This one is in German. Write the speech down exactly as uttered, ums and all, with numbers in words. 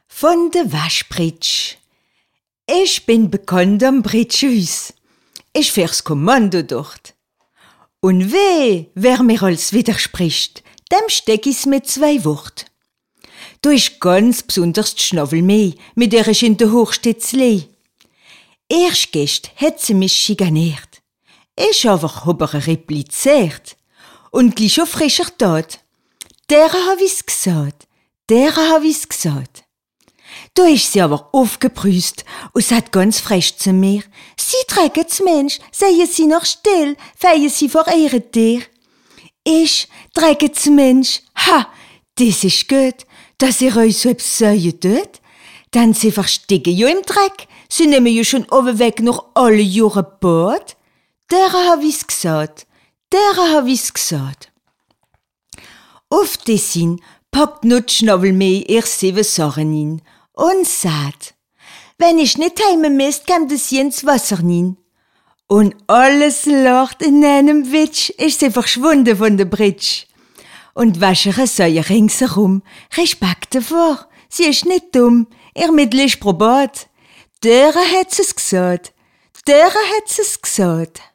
Von de Waschbritsch. Ich bin bekannt am Britschhüs. Ich fähr's Kommando dort. Und weh, wer mir als widerspricht, dem steck ich's mit zwei Wort. Du isch ganz besonders die Schnavelmei, mit der ich in der Hochstätzlei. Erst gest hat sie mich schikaniert. Ich aber hab ihr repliziert. Und gleich auf frischer Tat. Der hab ich's gesagt, der hab ich's gesagt. Da ist sie aber aufgebrüst und sagt ganz frech zu mir, Sie trägen's Mensch, seien Sie noch still, feien Sie vor Ihrem Tier. Ich trägen's Mensch, ha, das ist gut, dass ihr euch so etwas sagen tut. Denn sie verstecken ja im Dreck, sie nehmen ja schon oben weg noch alle Jahre Bad. Der hab ich's gesagt, der hab ich's gesagt. Auf Dessin packt nur die Schnavelmei ihr sieben Sachen hin und sagt, wenn ich nicht heim müsst, kommt es ins Wasser hin. Und alles lacht in einem Witsch, ist sie verschwunden von der Britsch. Und die Wäscherin sagen ringsherum, Respekt davor, sie ist nicht dumm, ihr Mittel ist probat. Der hat es gesagt, der hat es gesagt.